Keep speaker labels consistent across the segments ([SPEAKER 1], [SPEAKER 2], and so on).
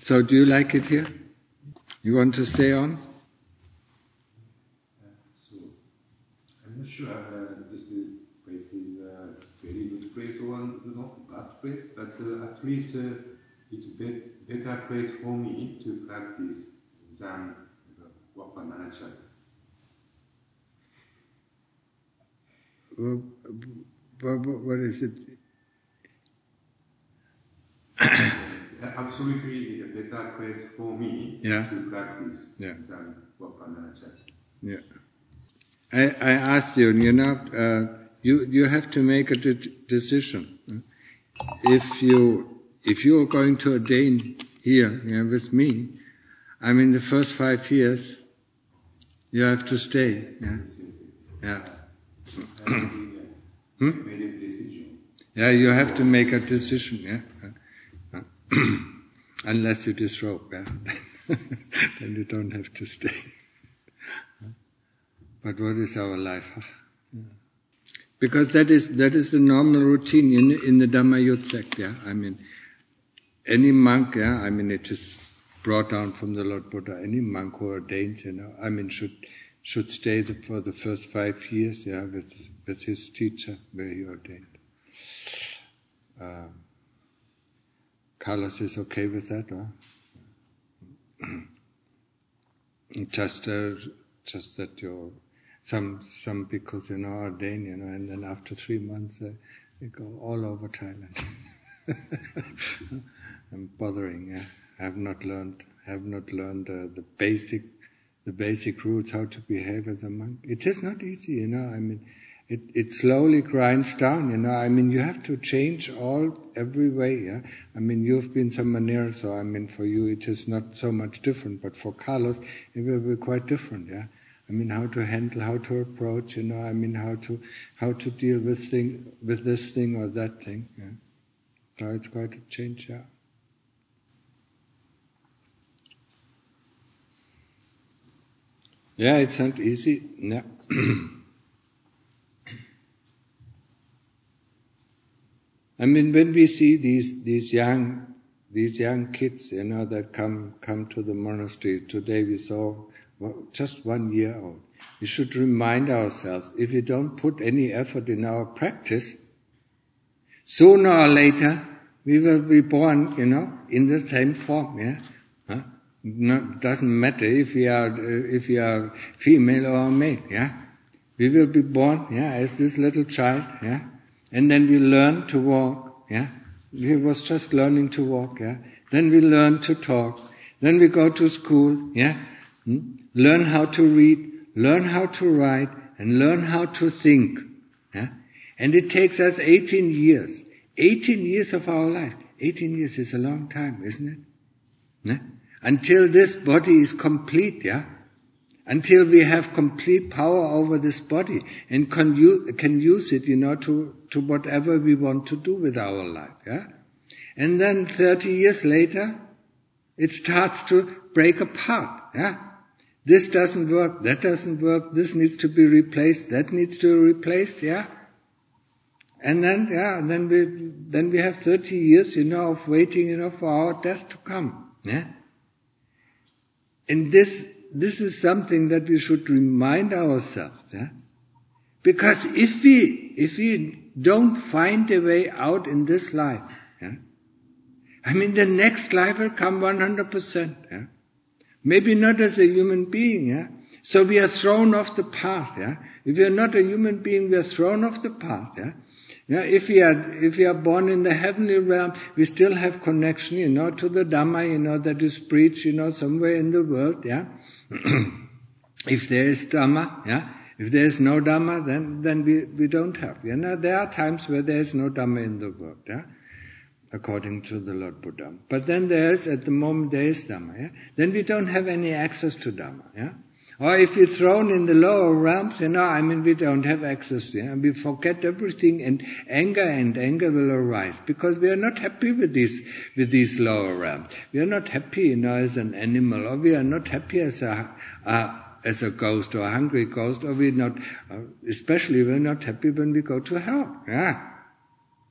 [SPEAKER 1] So do you like it here? You want to stay on?
[SPEAKER 2] So, I'm not sure this place is a very good place or not bad place, but at least it's a better place for me to practice than Wapananachat.
[SPEAKER 1] What is it?
[SPEAKER 2] Absolutely a better place for me to practice than Wapananachat.
[SPEAKER 1] Yeah. I asked you, you have to make a decision. If you are going to ordain here with me, I mean the first 5 years, you have to stay. Yeah.
[SPEAKER 2] I made a decision.
[SPEAKER 1] Yeah, you have to make a decision. Yeah. Unless you disrobe, then you don't have to stay. But what is our life? Because that is the normal routine in the Dhammayut sect. I mean, any monk. I mean, it is brought down from the Lord Buddha. Any monk who ordains, I mean, should stay for the first 5 years. With his teacher where he ordained. Carlos is okay with that, huh? Just that you're some bhikkhus, ordain, and then after 3 months they go all over Thailand. I'm bothering. Have not learned the basic rules how to behave as a monk. It is not easy, I mean, it slowly grinds down, I mean, you have to change every way, I mean, you've been samanera, so I mean, for you it is not so much different, but for Carlos it will be quite different, I mean, how to handle, how to approach, I mean, how to deal with this thing or that thing, So it's quite a change, Yeah, it's not easy, I mean, when we see these young kids, that come to the monastery. Today we saw just 1 year old. We should remind ourselves, if we don't put any effort in our practice, sooner or later we will be born, in the same form, No, doesn't matter if we are female or male, We will be born, as this little child, And then we learn to walk, We was just learning to walk, Then we learn to talk. Then we go to school, Learn how to read, learn how to write, and learn how to think, And it takes us 18 years. 18 years of our life. 18 years is a long time, isn't it? Until this body is complete, Until we have complete power over this body and can use it, to whatever we want to do with our life, And then 30 years later, it starts to break apart, This doesn't work, that doesn't work, this needs to be replaced, that needs to be replaced, And then we have 30 years, of waiting, for our death to come, And this is something that we should remind ourselves, Because if we don't find a way out in this life, I mean, the next life will come 100%, Maybe not as a human being, So we are thrown off the path, If we are not a human being, we are thrown off the path, If we are born in the heavenly realm, we still have connection, to the Dhamma, that is preached, somewhere in the world, If there is Dhamma, If there is no Dhamma, then we don't have. There are times where there is no Dhamma in the world, according to the Lord Buddha. But then at the moment there is Dhamma, Then we don't have any access to Dhamma, Or if we're thrown in the lower realms, I mean, we don't have access, We forget everything, and anger will arise, because we are not happy with these lower realms. We are not happy, as an animal, or we are not happy as a ghost or a hungry ghost, or especially we're not happy when we go to hell,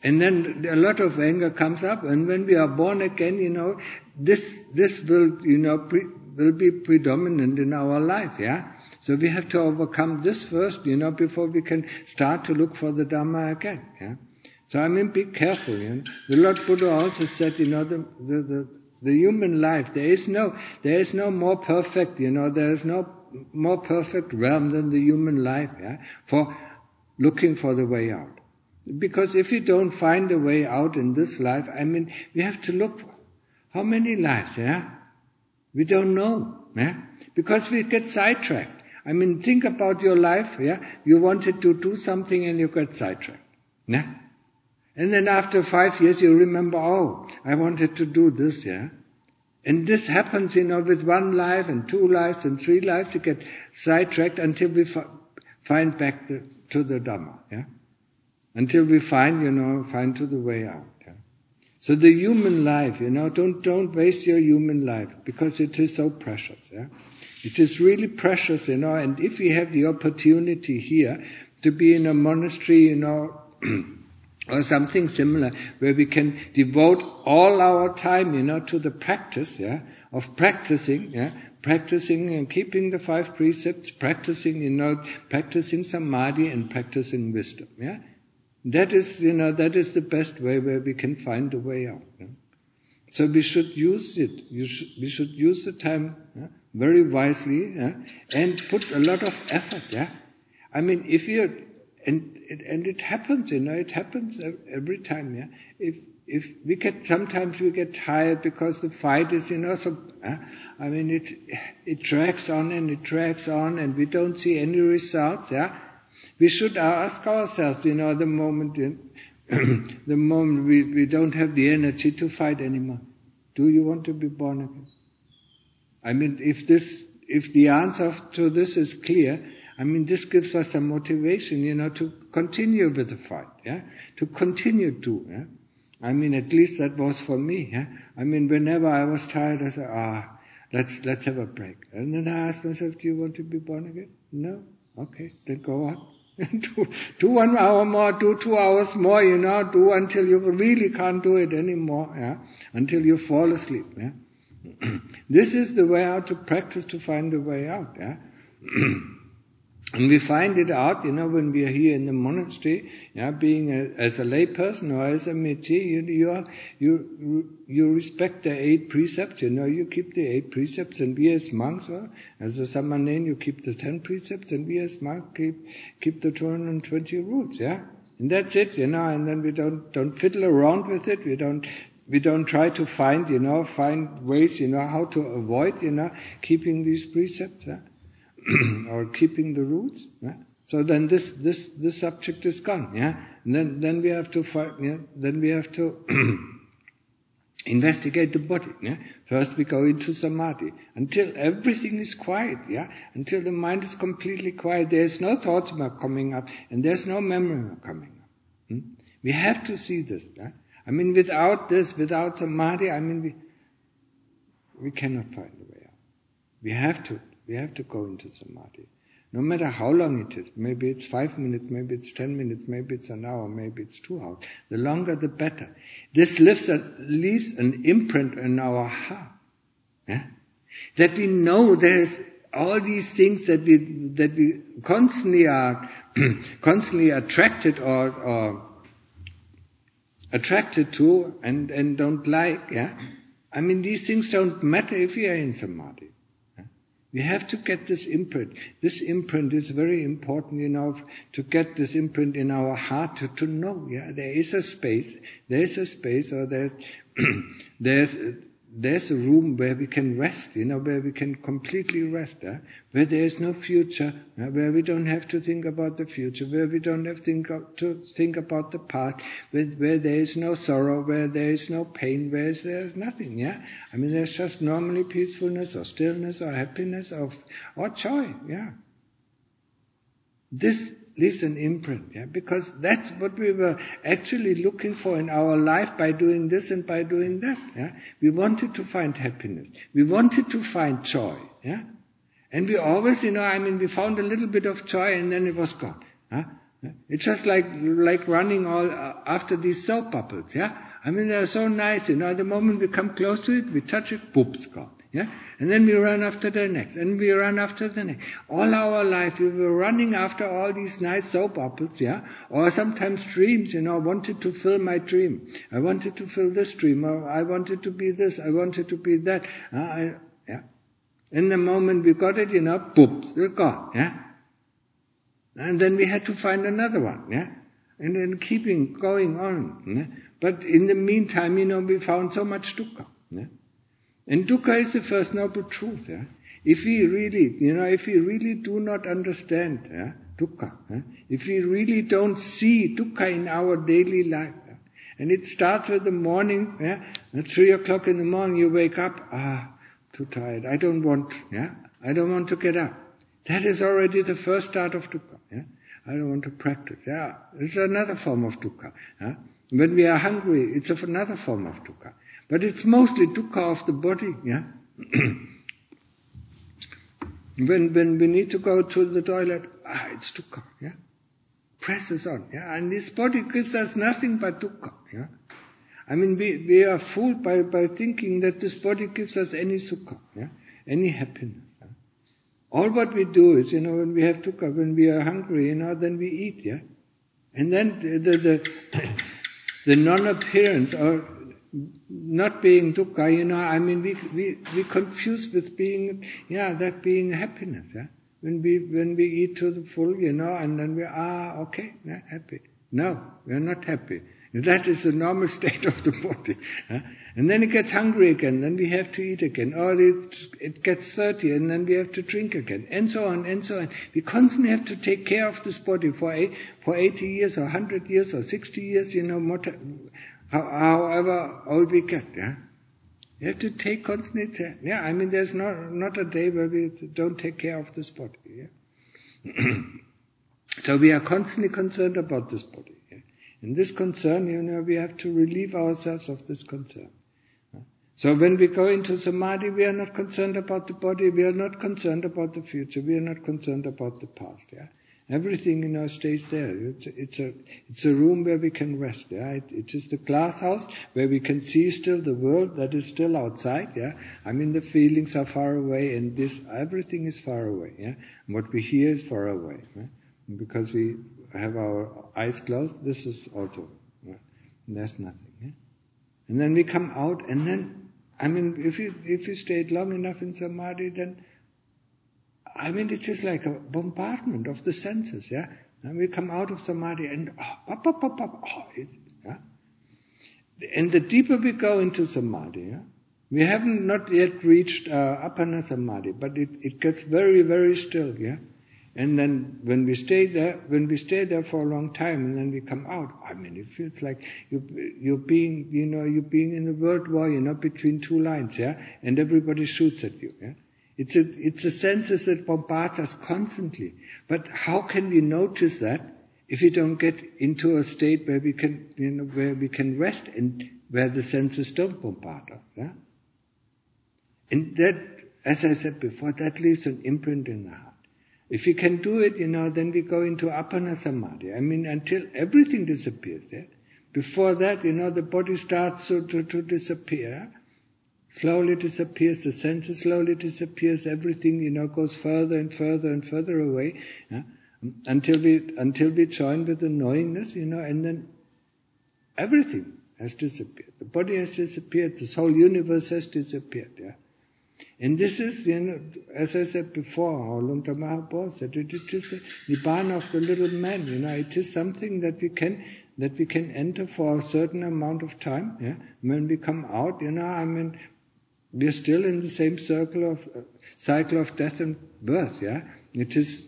[SPEAKER 1] And then a lot of anger comes up, and when we are born again, this will, will be predominant in our life, yeah? So we have to overcome this first, before we can start to look for the Dhamma again, yeah? So be careful, The Lord Buddha also said, the human life, there is no more perfect, there is no more perfect realm than the human life, yeah? For looking for the way out. Because if you don't find the way out in this life, we have to look for how many lives, yeah? We don't know, yeah? Because we get sidetracked. Think about your life, yeah? You wanted to do something and you got sidetracked, yeah? And then after 5 years you remember, I wanted to do this, yeah? And this happens, with 1 life and 2 lives and 3 lives, you get sidetracked until we find back to the Dhamma, yeah? Until we find to the way out. Yeah? So the human life, don't waste your human life, because it is so precious. Yeah? It is really precious, and if we have the opportunity here to be in a monastery, or something similar, where we can devote all our time, to the practice, yeah, of practicing, yeah, practicing and keeping the 5 precepts, practicing samadhi and practicing wisdom, yeah. That is the best way where we can find a way out. Yeah? So we should use it. We should use the time very wisely, and put a lot of effort. Yeah, if you and it happens. It happens every time. Yeah, if we sometimes we get tired because the fight is so. It drags on and it drags on, and we don't see any results. Yeah. We should ask ourselves, the moment we don't have the energy to fight anymore. Do you want to be born again? If the answer to this is clear, this gives us a motivation, to continue with the fight, yeah, to continue to, yeah. At least that was for me, yeah. Whenever I was tired, I said, let's have a break, and then I asked myself, do you want to be born again? No, okay, then go on. do 1 hour more, do 2 hours more, do until you really can't do it anymore, yeah, until you fall asleep, yeah. This is the way out to practice, to find the way out, yeah. And we find it out, when we are here in the monastery, yeah, being as a lay person or as a mechi, you respect the 8 precepts, you keep the 8 precepts, and we as monks, as a samanen, you keep the 10 precepts, and we as monks keep the 220 rules, yeah. And that's it, and then we don't fiddle around with it, we don't try to find ways, how to avoid, keeping these precepts, yeah. Or keeping the rules, yeah? So then this subject is gone, yeah. And then we have to fight, yeah. Then we have to investigate the body, yeah. First we go into samadhi until everything is quiet, yeah. Until the mind is completely quiet, there is no thoughts more coming up, and there's no memory more coming up. We have to see this, yeah. Without this, without samadhi, we cannot find a way out. We have to go into samadhi. No matter how long it is, maybe it's 5 minutes, maybe it's 10 minutes, maybe it's an hour, maybe it's 2 hours. The longer the better. This leaves an imprint in our heart. Yeah? That we know there's all these things that we constantly are attracted or attracted to and don't like. Yeah? These things don't matter if we are in samadhi. We have to get this imprint. This imprint is very important, to get this imprint in our heart to know, yeah, there is a space, or there's a room where we can rest, where we can completely rest, where there is no future, where we don't have to think about the future, where we don't have to think about the past, where there is no sorrow, where there is no pain, where there's nothing, yeah. There's just normally peacefulness or stillness or happiness or joy, yeah. This leaves an imprint, yeah, because that's what we were actually looking for in our life by doing this and by doing that, yeah. We wanted to find happiness. We wanted to find joy, yeah. And we always, we found a little bit of joy and then it was gone, huh? It's just like running all after these soap bubbles, yeah? I mean, they're so nice, the moment we come close to it, we touch it, boop's gone, yeah? And then we run after the next, and we run after the next. All our life, we were running after all these nice soap bubbles, yeah? Or sometimes dreams, I wanted to fill my dream. I wanted to fill this dream, or I wanted to be this, I wanted to be that. Yeah. In the moment we got it, boops, they're gone, yeah? And then we had to find another one, yeah? And then keeping going on, yeah? But in the meantime, we found so much dukkha, yeah? And dukkha is the first noble truth, yeah? If we really do not understand, yeah, dukkha, yeah? If we really don't see dukkha in our daily life, yeah? And it starts with the morning, yeah? At 3 o'clock in the morning you wake up, too tired, I don't want to get up. That is already the first start of dukkha. Yeah? I don't want to practice. Yeah, it's another form of dukkha. Yeah? When we are hungry, it's another form of dukkha. But it's mostly dukkha of the body. Yeah. When we need to go to the toilet, it's dukkha. Yeah. Presses on. Yeah. And this body gives us nothing but dukkha. Yeah. I mean, we are fooled by thinking that this body gives us any sukha. Yeah. Any happiness. Yeah? All what we do is, when we have dukkha, when we are hungry, then we eat, yeah? And then the non-appearance or not being dukkha, I mean, we confuse with being, that being happiness, yeah? When we eat to the full, and then we okay, yeah, happy. No, we are not happy. That is the normal state of the body. Huh? And then it gets hungry again, then we have to eat again. Or it gets thirsty, and then we have to drink again. And so on, and so on. We constantly have to take care of this body for 80 years, or 100 years, or 60 years, however old we get. Yeah? You have to take constantly care. Yeah, I mean, there's not a day where we don't take care of this body. Yeah? So we are constantly concerned about this body. In this concern, we have to relieve ourselves of this concern. So when we go into samadhi, we are not concerned about the body, we are not concerned about the future, we are not concerned about the past. Yeah? Everything, stays there. It's a room where we can rest. Yeah? It is the glass house where we can see still the world that is still outside. Yeah? I mean, the feelings are far away, and everything is far away. Yeah? And what we hear is far away. Yeah? Because we have our eyes closed, this is also, there's nothing. Yeah? And then we come out, and then, I mean, if you stayed long enough in samadhi, then, I mean, it is like a bombardment of the senses, yeah? And we come out of samadhi, and yeah? And the deeper we go into samadhi, yeah? We haven't not yet reached appana samadhi, but it gets very, very still, yeah? And then when we stay there for a long time, and then we come out, I mean, it feels like you're being in a world war, between two lines, yeah, and everybody shoots at you, yeah. It's a senses that bombards us constantly. But how can we notice that if we don't get into a state where we can rest and where the senses don't bombard us, yeah? And that, as I said before, that leaves an imprint in the heart. If we can do it, then we go into appana samadhi. I mean, until everything disappears there. Before that, the body starts to disappear. Slowly disappears, the senses slowly disappears, everything, goes further and further and further away. Yeah? Until we join with the knowingness, and then everything has disappeared. The body has disappeared, this whole universe has disappeared. Yeah? And this is, as I said before, or Luangta Mahaprabhu said, it is the nibbana of the little man. It is something that we can enter for a certain amount of time. Yeah? When we come out, I mean, we are still in the same cycle of death and birth. Yeah, it is,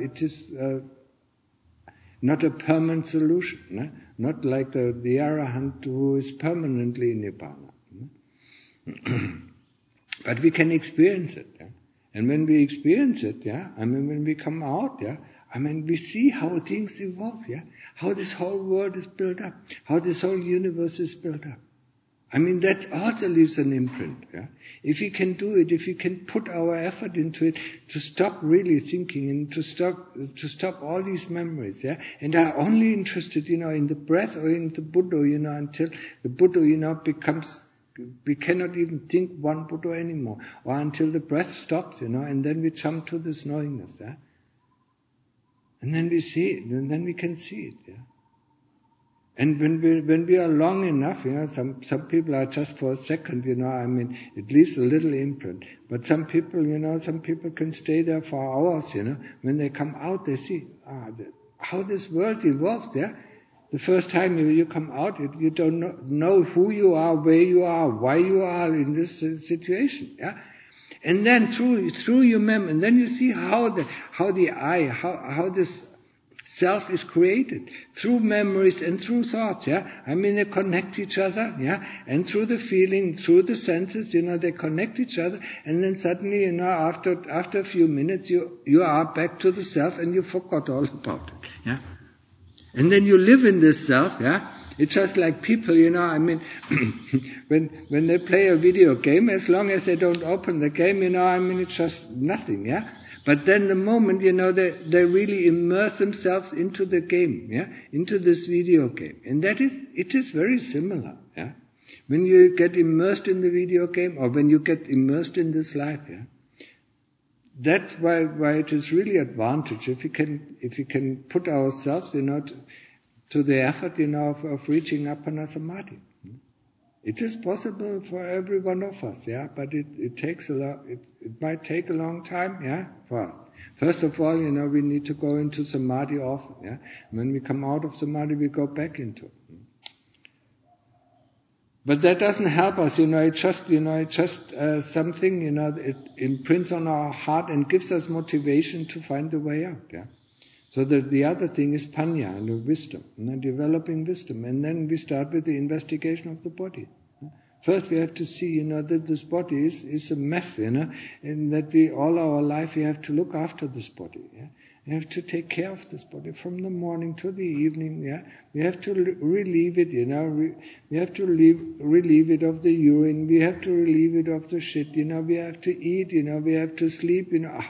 [SPEAKER 1] not a permanent solution. Yeah? Not like the arahant who is permanently in nibbana. Yeah? But we can experience it. Yeah? And when we experience it, yeah, I mean, when we come out, yeah, I mean, we see how things evolve, yeah, how this whole world is built up, how this whole universe is built up. I mean, that also leaves an imprint. Yeah? If we can do it, if we can put our effort into it, to stop really thinking and to stop all these memories, yeah, and are only interested, in the breath or in the Buddha, until the Buddha, becomes, we cannot even think one Buddha anymore, or until the breath stops, and then we jump to this knowingness, yeah, and then we see it, and then we can see it, yeah. And when we are long enough, some people are just for a second, it leaves a little imprint. But some people, some people can stay there for hours, When they come out, they see how this world evolves, yeah. The first time you come out, you don't know who you are, where you are, why you are in this situation, yeah. And then through your memory, and then you see how this self is created through memories and through thoughts, yeah. I mean, they connect each other, yeah. And through the feeling, through the senses, they connect each other. And then suddenly, after a few minutes, you are back to the self, and you forgot all about it, yeah. And then you live in this self, yeah. It's just like people, I mean, when they play a video game, as long as they don't open the game, I mean, it's just nothing, yeah. But then the moment, they really immerse themselves into the game, yeah, into this video game. And it is very similar, yeah. When you get immersed in the video game, or when you get immersed in this life, yeah. That's why it is really advantage if we can put ourselves, to the effort, of reaching Appana Samadhi. It is possible for every one of us, yeah, but it takes a lot. It might take a long time, yeah, for us. First of all, we need to go into Samadhi often, yeah. When we come out of Samadhi, we go back into it. But that doesn't help us, it's just something, it imprints on our heart and gives us motivation to find the way out, yeah. So the other thing is panya, and wisdom, developing wisdom. And then we start with the investigation of the body. First we have to see, that this body is a mess, and that all our life we have to look after this body, yeah. We have to take care of this body from the morning to the evening, yeah. We have to relieve it, we have to relieve it of the urine, we have to relieve it of the shit, we have to eat, we have to sleep,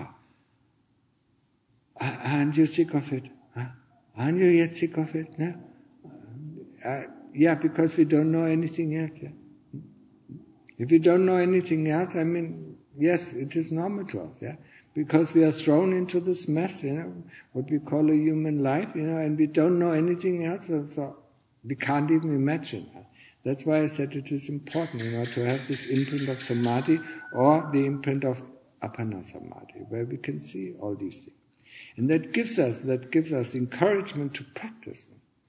[SPEAKER 1] Aren't you sick of it? Huh? Aren't you yet sick of it? No? Yeah, because we don't know anything else. Yeah? If we don't know anything else, I mean, yes, it is normal to us, yeah, because we are thrown into this mess, what we call a human life, and we don't know anything else, so we can't even imagine. That's why I said it is important, to have this imprint of samadhi or the imprint of Appana Samadhi, where we can see all these things. And that gives us encouragement to practice.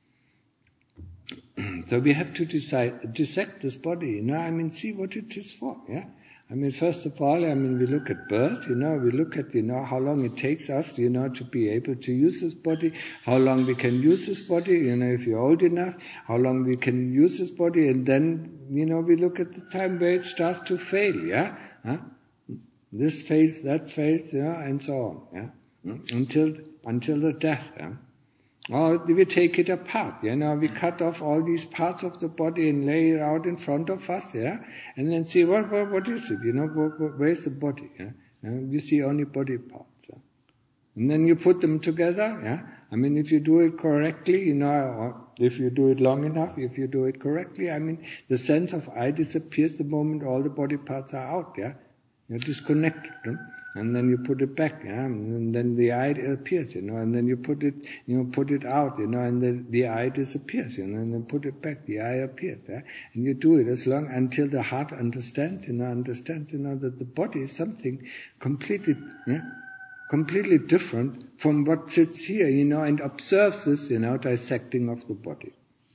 [SPEAKER 1] So we have to dissect this body, I mean, see what it is for, yeah. I mean, first of all, we look at birth, we look at, how long it takes us, to be able to use this body, how long we can use this body, if you're old enough, how long we can use this body, and then, we look at the time where it starts to fail, yeah. This fails, that fails, and so on, yeah. Until the death, yeah? Or we take it apart, we cut off all these parts of the body and lay it out in front of us, yeah, and then see what is it, where's the body, yeah? You see only body parts, yeah? And then you put them together, yeah. I mean, if you do it correctly, or if you do it long enough, if you do it correctly, I mean, the sense of I disappears the moment all the body parts are out, yeah. You disconnect them. And then you put it back, yeah? And then the eye appears, and then you put it out, and the eye disappears, and then put it back, the eye appears, yeah? And you do it as long until the heart understands, that the body is something completely different from what sits here, and observes this, dissecting of the body.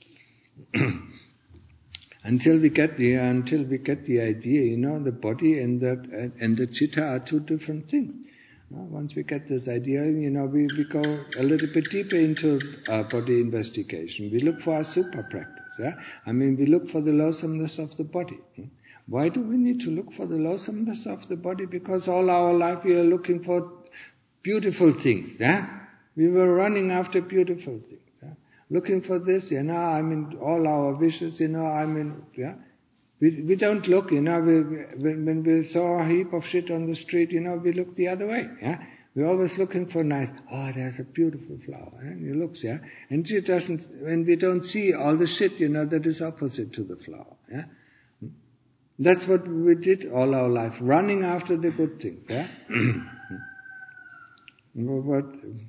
[SPEAKER 1] Until we get the idea, the body and the citta are two different things. Once we get this idea, we go a little bit deeper into body investigation. We look for our super practice. Yeah, I mean, we look for the loathsomeness of the body. Why do we need to look for the loathsomeness of the body? Because all our life we are looking for beautiful things. Yeah, we were running after beautiful things. Looking for this, I mean, all our wishes, yeah. We don't look, when we saw a heap of shit on the street, we look the other way, yeah. We're always looking for nice, there's a beautiful flower, and he looks, yeah. And when we don't see all the shit, that is opposite to the flower, yeah. That's what we did all our life, running after the good things, yeah. But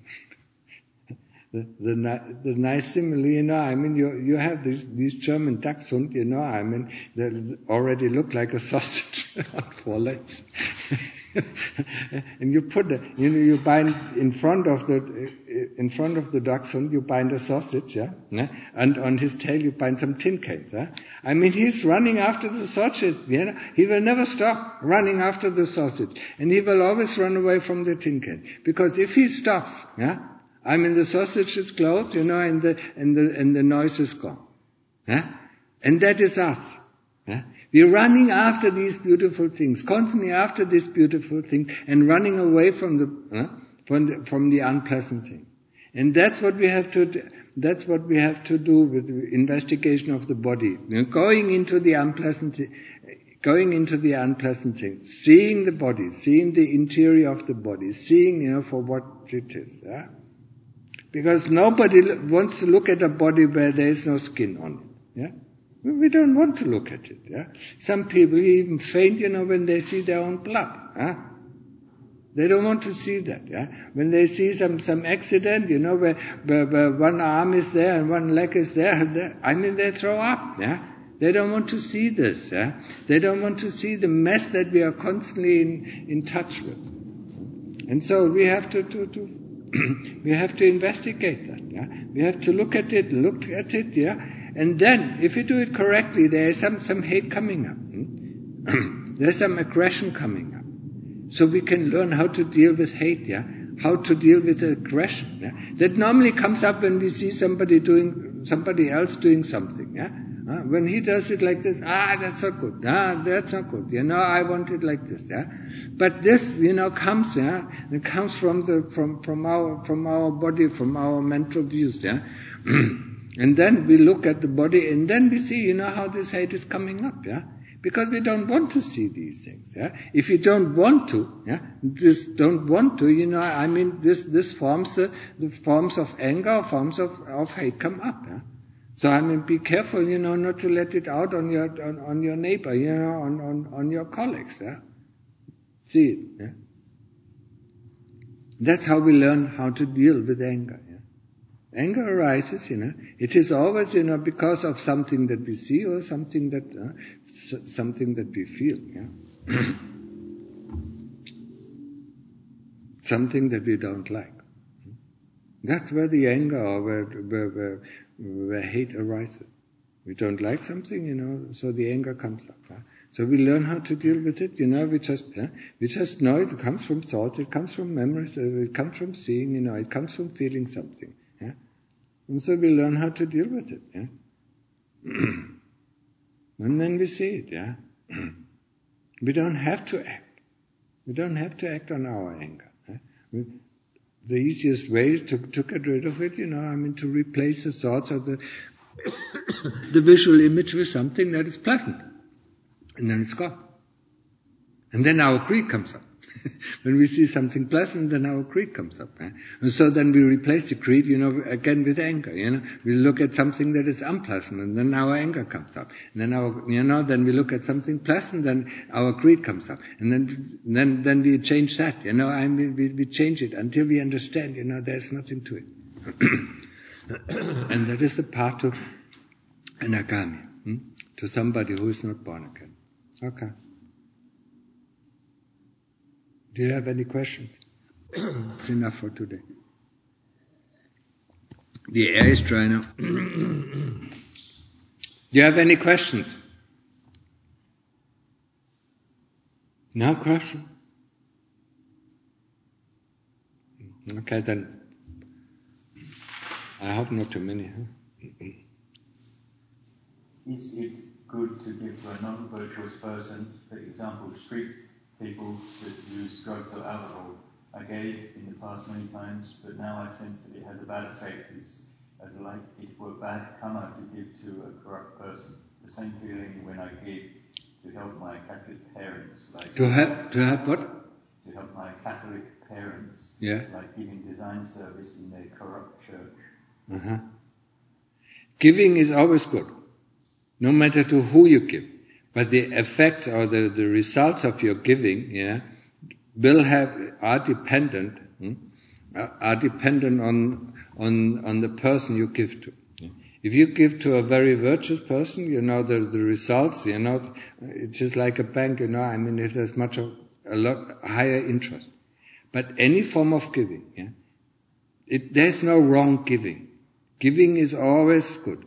[SPEAKER 1] the nice simile, you have these German dachshund, they already look like a sausage on 4 legs. And you put you bind in front of the dachshund, you bind a sausage, yeah, and on his tail you bind some tin cans, yeah. He's running after the sausage, he will never stop running after the sausage, and he will always run away from the tin can, because if he stops, yeah, the sausage is closed, and the noise is gone, yeah, and that is us, yeah. We're running after these beautiful things, constantly after these beautiful things, and running away from the unpleasant thing. And that's what we have to do. That's what we have to do with the investigation of the body. Going into the unpleasant thing, seeing the body, seeing the interior of the body, seeing, for what it is. Yeah? Because nobody wants to look at a body where there is no skin on it. Yeah? We don't want to look at it. Yeah? Some people even faint, when they see their own blood. Yeah? They don't want to see that. Yeah? When they see some accident, where one arm is there and one leg is there, they throw up. Yeah? They don't want to see this. Yeah? They don't want to see the mess that we are constantly in touch with. And so we have to we have to investigate that. Yeah? We have to look at it, yeah. And then, if you do it correctly, there is some hate coming up. There's some aggression coming up. So we can learn how to deal with hate, yeah? How to deal with aggression, yeah? That normally comes up when we see somebody else doing something, yeah? When he does it like this, that's not good, that's not good, I want it like this, yeah? But this, comes, yeah? It comes from our body, from our mental views, yeah? And then we look at the body, and then we see, how this hate is coming up, yeah? Because we don't want to see these things, yeah? If you don't want to, yeah? This forms the forms of anger, forms of hate come up, yeah? So, be careful, not to let it out on your neighbor, on your colleagues, yeah? See it, yeah? That's how we learn how to deal with anger, yeah? Anger arises, it is always, because of something that we see or something that we feel, yeah. Something that we don't like. That's where the anger or where hate arises. We don't like something, so the anger comes up. Yeah? So we learn how to deal with it, we just know it comes from thoughts, it comes from memories, it comes from seeing, it comes from feeling something. Yeah? And so we learn how to deal with it. Yeah? And then we see it. Yeah? We don't have to act. We don't have to act on our anger. Yeah? The easiest way to get rid of it, to replace the thoughts or the visual image with something that is pleasant. And then it's gone. And then our greed comes up. When we see something pleasant, then our greed comes up. Eh? And so then we replace the greed, again with anger. We look at something that is unpleasant, and then our anger comes up. And then then we look at something pleasant, then our greed comes up. And then we change that. We change it until we understand. There's nothing to it. And that is the path to anagami, to somebody who is not born again. Okay. Do you have any questions? It's enough for today. The air is dry now. Do you have any questions? No question? Okay, then. I hope not too many. Huh?
[SPEAKER 3] Is it good to give to a non-virtuous person, for example, street people that use drugs or alcohol? I gave in the past many times, but now I sense that it has a bad effect as like it were bad karma to give to a corrupt person. The same feeling when I give to help my Catholic parents. Like
[SPEAKER 1] to help what?
[SPEAKER 3] To help my Catholic parents.
[SPEAKER 1] Yeah.
[SPEAKER 3] Like giving design service in their corrupt church.
[SPEAKER 1] Uh-huh. Giving is always good, no matter to who you give. But the effects or the results of your giving, are dependent on the person you give to. If you give to a very virtuous person, the results, it's just like a bank, it has a lot higher interest. But any form of giving, there's no wrong giving. Giving is always good.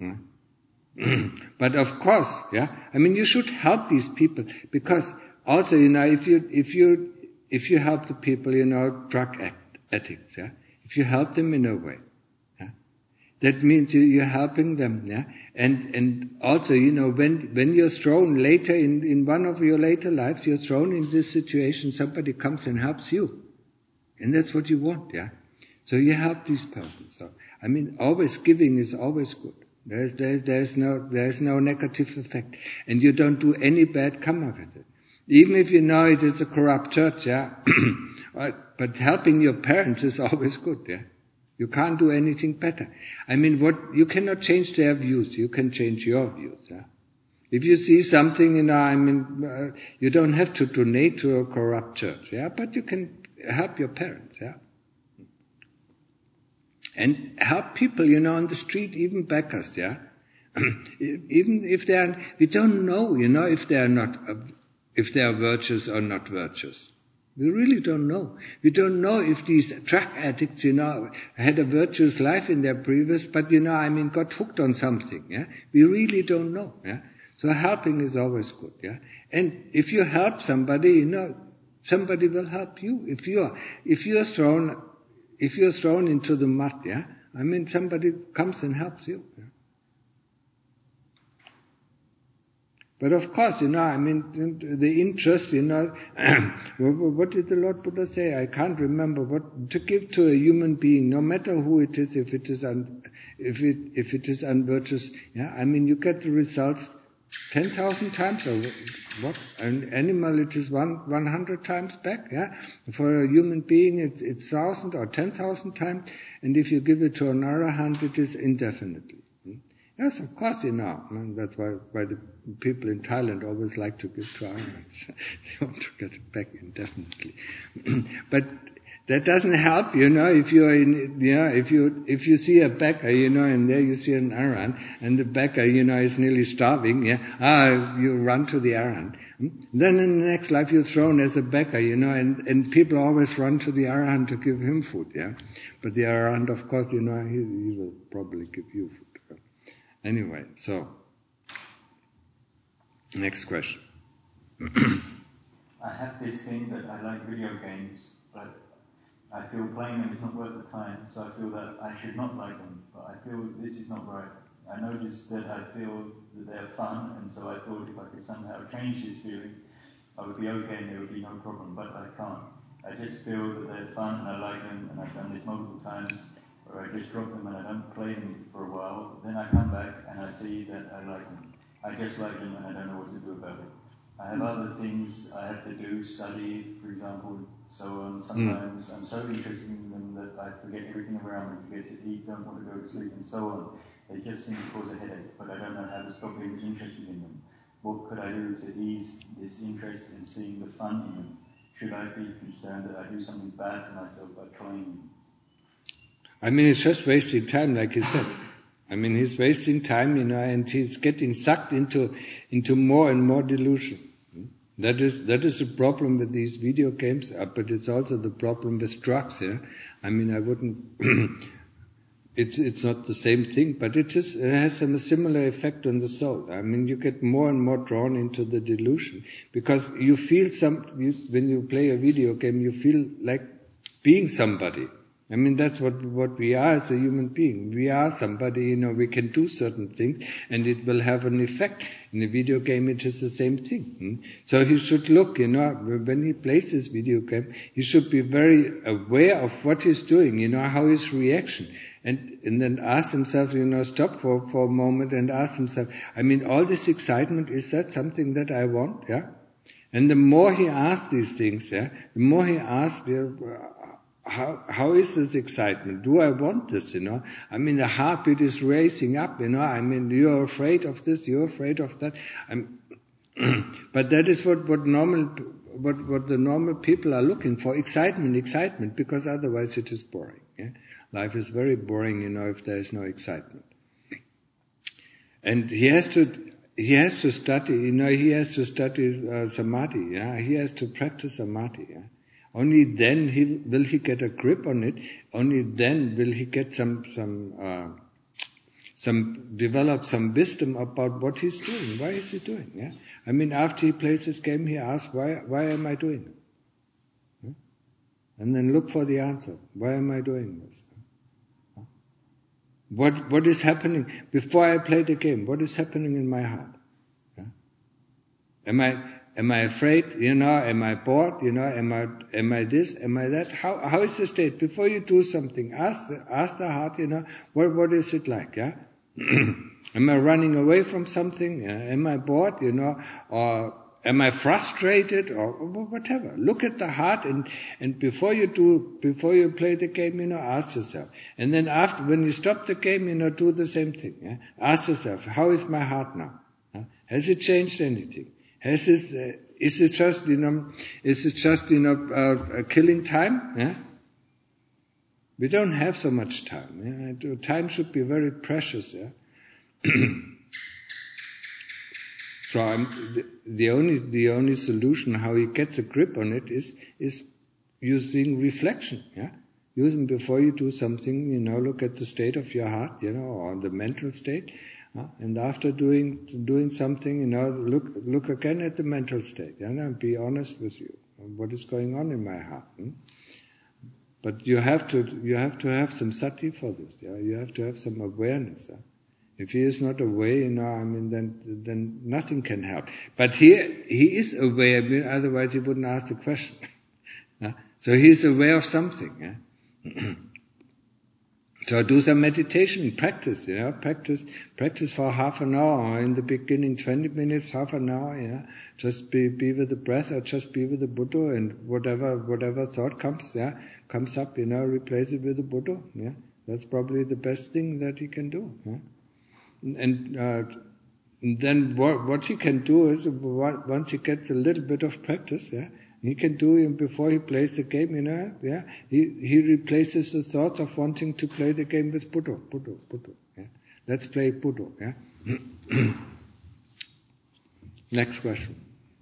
[SPEAKER 1] But of course, you should help these people, because also, if you help the people, drug addicts, if you help them in a way, that means you're helping them, and also, when you're thrown later in one of your later lives, you're thrown in this situation, somebody comes and helps you, and that's what you want, So you help these persons. So always giving is always good. There's no negative effect, and you don't do any bad karma with it. Even if you know it is a corrupt church, but helping your parents is always good, You can't do anything better. You cannot change their views, you can change your views, If you see something, you don't have to donate to a corrupt church, but you can help your parents, And help people, on the street, even beggars, Even if we don't know, if they are virtuous or not virtuous. We really don't know. We don't know if these drug addicts, had a virtuous life in their previous, but, got hooked on something, We really don't know, So helping is always good, And if you help somebody, somebody will help you. If you're thrown into the mud, somebody comes and helps you. But of course, the interest, what did the Lord Buddha say? I can't remember. To give to a human being, no matter who it is, if it is unvirtuous, you get the results 10,000 times, or what? An animal, it is 100 times back, For a human being, it's 1,000 or 10,000 times, and if you give it to an arahant, it is indefinitely. Yes, of course, that's why the people in Thailand always like to give to arahants. They want to get it back indefinitely. But that doesn't help, if you're if you see a beggar, and there you see an arahant, and the beggar, is nearly starving, you run to the arahant. Then in the next life you're thrown as a beggar, and people always run to the arahant to give him food, But the arahant, of course, he will probably give you food. Anyway, so, next question.
[SPEAKER 3] I have this thing that I like video games, but I feel playing them is not worth the time, so I feel that I should not like them, but I feel this is not right. I noticed that I feel that they're fun, and so I thought if I could somehow change this feeling, I would be okay and there would be no problem, but I can't. I just feel that they're fun and I like them, and I've done this multiple times, where I just drop them and I don't play them for a while, then I come back and I see that I like them. I just like them and I don't know what to do about it. I have other things I have to do, study, for example, so on. Sometimes I'm so interested in them that I forget everything around me, forget to eat, don't want to go to sleep, and so on. They just seem to cause a headache, but I don't know how to stop being interested in them. What could I do to ease this interest in seeing the fun in them? Should I be concerned that I do something bad to myself by trying them?
[SPEAKER 1] It's just wasting time, like you said. He's wasting time, and he's getting sucked into more and more delusion. That is the problem with these video games, but it's also the problem with drugs, I wouldn't, it's not the same thing, but it has a similar effect on the soul. You get more and more drawn into the delusion, because you feel when you play a video game, you feel like being somebody. That's what we are as a human being. We are somebody, we can do certain things, and it will have an effect. In a video game, it is the same thing. So he should look, when he plays this video game, he should be very aware of what he's doing, how his reaction. and then ask himself, stop for a moment and ask himself, all this excitement, is that something that I want? Yeah. And the more he asks these things, the more he asks, how is this excitement? Do I want this? The heartbeat is racing up. You're afraid of this, you're afraid of that. But that is what the normal people are looking for: excitement, because otherwise it is boring. Yeah? Life is very boring, if there is no excitement. And he has to study, he has to study samadhi. Yeah, he has to practice samadhi. Yeah? Only then will he get a grip on it. Only then will he get develop some wisdom about what he's doing. Why is he doing? Yeah. After he plays this game, he asks, why am I doing it? Yeah? And then look for the answer. Why am I doing this? What is happening before I play the game? What is happening in my heart? Yeah? Am I afraid? Am I bored? Am I this? Am I that? How is the state? Before you do something, ask the heart, what is it like? Yeah? Am I running away from something? Am I bored? Or am I frustrated? Or whatever. Look at the heart, and before you play the game, ask yourself. And then after, when you stop the game, do the same thing. Yeah? Ask yourself, how is my heart now? Has it changed anything? Is it just killing time? Yeah? We don't have so much time. Yeah? Time should be very precious. Yeah? So the only solution how he gets a grip on it is using reflection. Yeah? Using before you do something, look at the state of your heart, or the mental state. And after doing something, look again at the mental state, and be honest with you. What is going on in my heart? But you have to have some sati for this. Yeah? You have to have some awareness. Yeah? If he is not aware, then nothing can help. But here he is aware. Otherwise he wouldn't ask the question. Yeah? So he is aware of something. Yeah? So do some meditation, practice, practice for half an hour, or in the beginning 20 minutes, half an hour, yeah. Just be with the breath, or just be with the Buddha, and whatever thought comes up, replace it with the Buddha, yeah. That's probably the best thing that he can do, yeah. And then what he can do is, once he gets a little bit of practice, yeah, he can do it before he plays the game, yeah. He replaces the thoughts of wanting to play the game with Buddha, yeah. Let's play Buddha, yeah. Next question.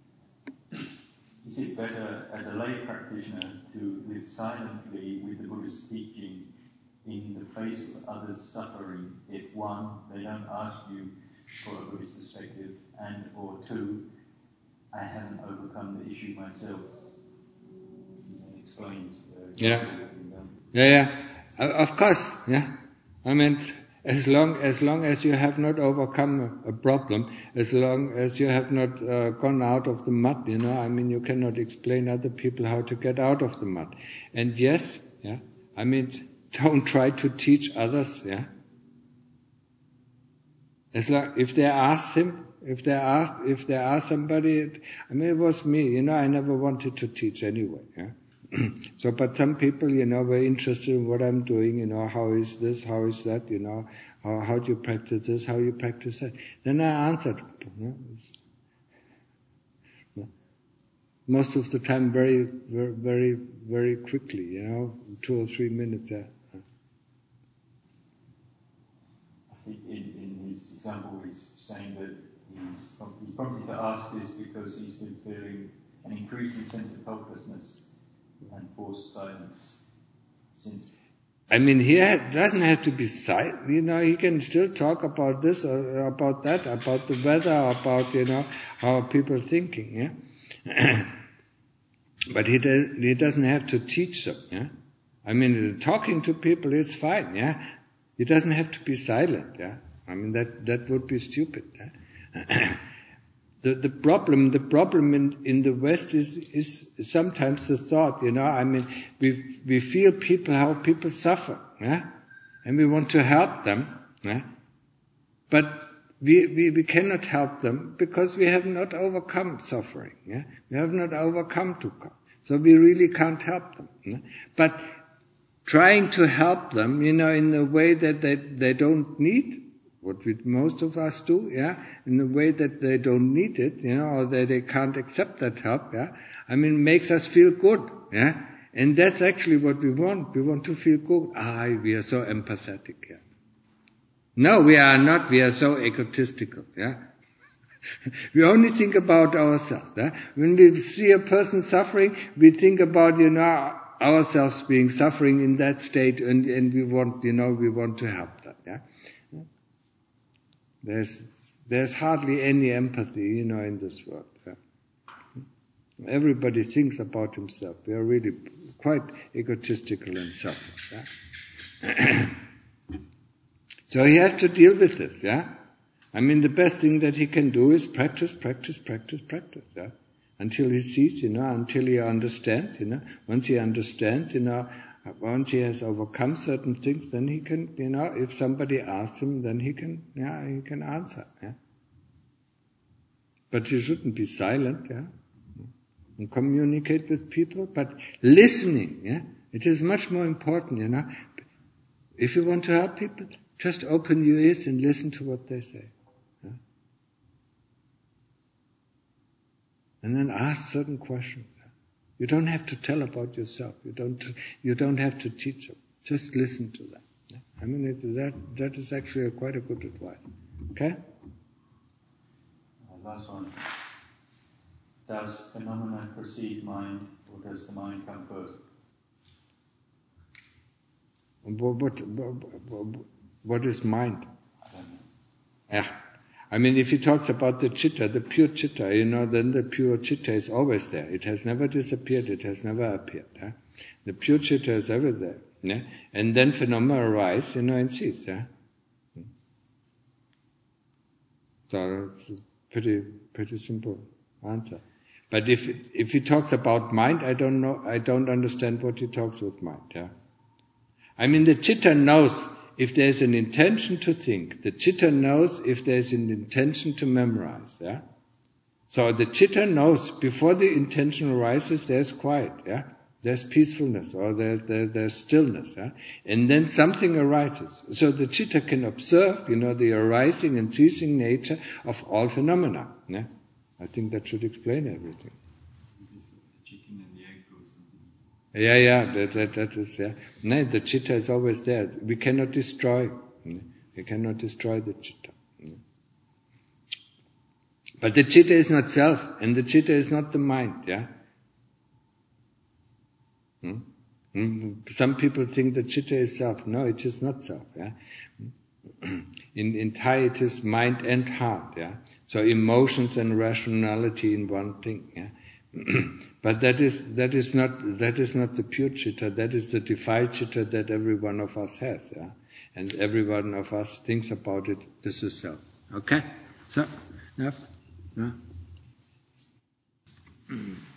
[SPEAKER 3] Is it better as a lay practitioner to live silently with the Buddha's teaching in the face of others' suffering if, one, they don't ask you for a Buddhist perspective, and or two, I haven't overcome the issue myself? He explains.
[SPEAKER 1] Yeah. Of course. Yeah. As long as you have not overcome a problem, as long as you have not gone out of the mud, you cannot explain other people how to get out of the mud. And yes, yeah. Don't try to teach others. Yeah. If they ask somebody, it was me, I never wanted to teach anyway, yeah. So, but some people, were interested in what I'm doing, how is this, how is that, how do you practice this, how you practice that. Then I answered, most of the time very, very, very, very quickly, 2 or 3 minutes, yeah.
[SPEAKER 3] I think in his example, he's saying that he's prompted to ask this because he's been feeling an increasing sense of helplessness and forced silence since.
[SPEAKER 1] He doesn't have to be silent. He can still talk about this or about that, about the weather, about how people are thinking. Yeah, but he doesn't have to teach them. Yeah, talking to people, it's fine. Yeah. He doesn't have to be silent, yeah. That would be stupid. Yeah? The problem in the West is sometimes the thought, we feel how people suffer, yeah. and we want to help them, but we cannot help them because we have not overcome suffering. We have not overcome dukkha. So we really can't help them. But trying to help them, in a way that they don't need, what most of us do, in a way that they don't need it, or that they can't accept that help, makes us feel good, and that's actually what we want. We want to feel good. We are so empathetic, No, we are not. We are so egotistical, We only think about ourselves, When we see a person suffering, we think about, ourselves being suffering in that state, and we want, we want to help that, There's hardly any empathy, in this world. Everybody thinks about himself. We are really quite egotistical and selfish. So he has to deal with this. The best thing that he can do is practice. Until he sees, until he understands. Once he understands, once he has overcome certain things, then he can, if somebody asks him, then he can answer. But you shouldn't be silent, and communicate with people, but listening, it is much more important, If you want to help people, just open your ears and listen to what they say. And then ask certain questions. You don't have to tell about yourself. You don't have to teach them. Just listen to them. That is actually quite a good advice. Okay?
[SPEAKER 3] Last one. Does phenomena precede mind, or does the mind come first?
[SPEAKER 1] What is mind?
[SPEAKER 3] I don't know.
[SPEAKER 1] If he talks about the chitta, the pure chitta, then the pure chitta is always there. It has never disappeared. It has never appeared. The pure chitta is ever there. And then phenomena arise, and cease. So it's a pretty simple answer. But if he talks about mind, I don't understand what he talks with mind. The chitta knows if there's an intention to think. The chitta knows if there's an intention to memorize. So the chitta knows before the intention arises, there's quiet. There's peacefulness, or there's stillness. And then something arises. So the chitta can observe, the arising and ceasing nature of all phenomena. I think that should explain everything.
[SPEAKER 2] The chicken and the egg or something.
[SPEAKER 1] That is, No, the chitta is always there. We cannot destroy. We cannot destroy the chitta. But the chitta is not self, and the chitta is not the mind, Some people think the chitta is self. No, it is not self, In Thai it is mind and heart, So emotions and rationality in one thing, But that is not the pure chitta. That is the defiled chitta that every one of us has, And every one of us thinks about it. This is self. Okay? So, enough?